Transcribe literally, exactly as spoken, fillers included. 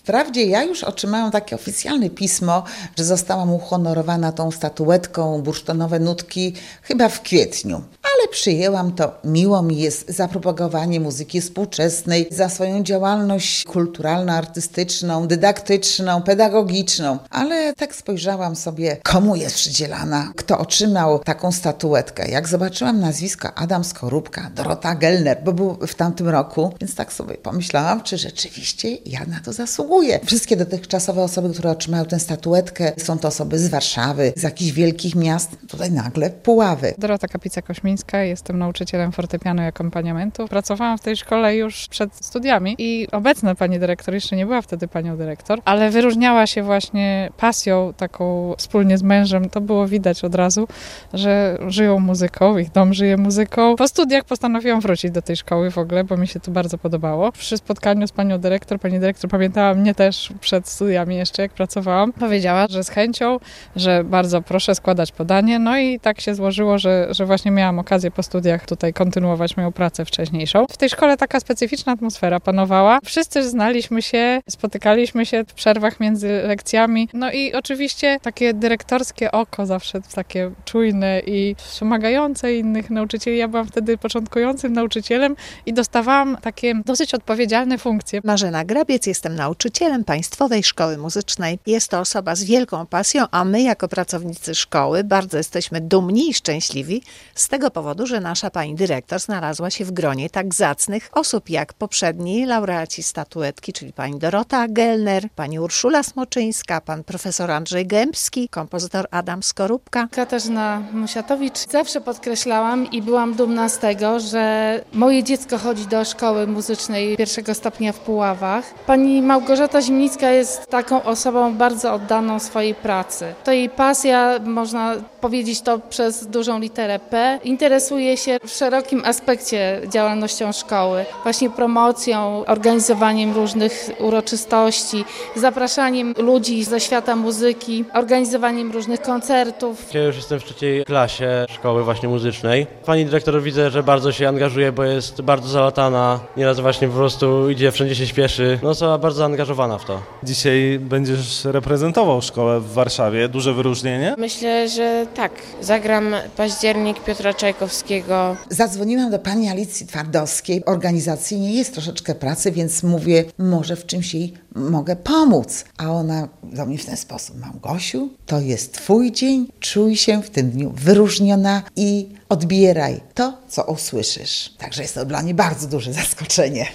Wprawdzie ja już otrzymałam takie oficjalne pismo, że zostałam uhonorowana tą statuetką Bursztynowe Nutki chyba w kwietniu. Ale przyjęłam to, miło mi jest za propagowanie muzyki współczesnej, za swoją działalność kulturalno-artystyczną, dydaktyczną, pedagogiczną. Ale tak spojrzałam sobie, komu jest przydzielana, kto otrzymał taką statuetkę. Jak zobaczyłam nazwisko Adam Skorupka, Dorota Gellner, bo był w tamtym roku, więc tak sobie pomyślałam, czy rzeczywiście ja na to zasługuję. Wszystkie dotychczasowe osoby, które otrzymały tę statuetkę, są to osoby z Warszawy, z jakichś wielkich miast, tutaj nagle Puławy. Dorota Kapica-Kośmińska, jestem nauczycielem fortepianu i akompaniamentu. Pracowałam w tej szkole już przed studiami i obecna pani dyrektor jeszcze nie była wtedy panią dyrektor, ale wyróżniała się właśnie pasją taką wspólnie z mężem. To było widać od razu, że żyją muzyką, ich dom żyje muzyką. Po studiach postanowiłam wrócić do tej szkoły w ogóle, bo mi się to bardzo podobało. Przy spotkaniu z panią dyrektor, pani dyrektor pamiętała mnie też przed studiami jeszcze, jak pracowałam. Powiedziała, że z chęcią, że bardzo proszę składać podanie. No i tak się złożyło, że, że właśnie miałam okazję po studiach tutaj kontynuować moją pracę wcześniejszą. W tej szkole taka specyficzna atmosfera panowała. Wszyscy znaliśmy się, spotykaliśmy się w przerwach między lekcjami. No i oczywiście takie dyrektorskie oko zawsze takie czujne i wspomagające innych nauczycieli. Ja byłam wtedy początkującym nauczycielem i dostawałam takie dosyć odpowiedzialne funkcje. Marzena Grabiec, jestem nauczycielem Państwowej Szkoły Muzycznej. Jest to osoba z wielką pasją, a my jako pracownicy szkoły bardzo jesteśmy dumni i szczęśliwi z tego powodu, że nasza pani dyrektor znalazła się w gronie tak zacnych osób jak poprzedni laureaci statuetki, czyli pani Dorota Gellner, pani Urszula Smoczyńska, pan profesor Andrzej Gębski, kompozytor Adam Skorupka. Katarzyna Musiatowicz. Zawsze podkreślałam i byłam dumna z tego, że moje dziecko chodzi do szkoły muzycznej pierwszego stopnia w Puławach. Pani Małgorzata Zimnicka jest taką osobą bardzo oddaną swojej pracy. To jej pasja, można powiedzieć to przez dużą literę P, interesuje się w szerokim aspekcie działalnością szkoły. Właśnie promocją, organizowaniem różnych uroczystości, zapraszaniem ludzi ze świata muzyki, organizowaniem różnych koncertów. Ja już jestem w trzeciej klasie szkoły właśnie muzycznej. Pani dyrektor widzę, że bardzo się angażuje, bo jest bardzo zalatana. Nieraz właśnie po prostu idzie, wszędzie się śpieszy. No osoba bardzo zaangażowana w to. Dzisiaj będziesz reprezentował szkołę w Warszawie. Duże wyróżnienie? Myślę, że tak. Zagram Październik Piotra Czajkowskiego. Zadzwoniłam do pani Alicji Twardowskiej. Organizacyjnie jest troszeczkę pracy, więc mówię, może w czymś jej mogę pomóc. A ona do mnie w ten sposób: Małgosiu, to jest twój dzień, czuj się w tym dniu wyróżniona i odbieraj to, co usłyszysz. Także jest to dla mnie bardzo duże zaskoczenie.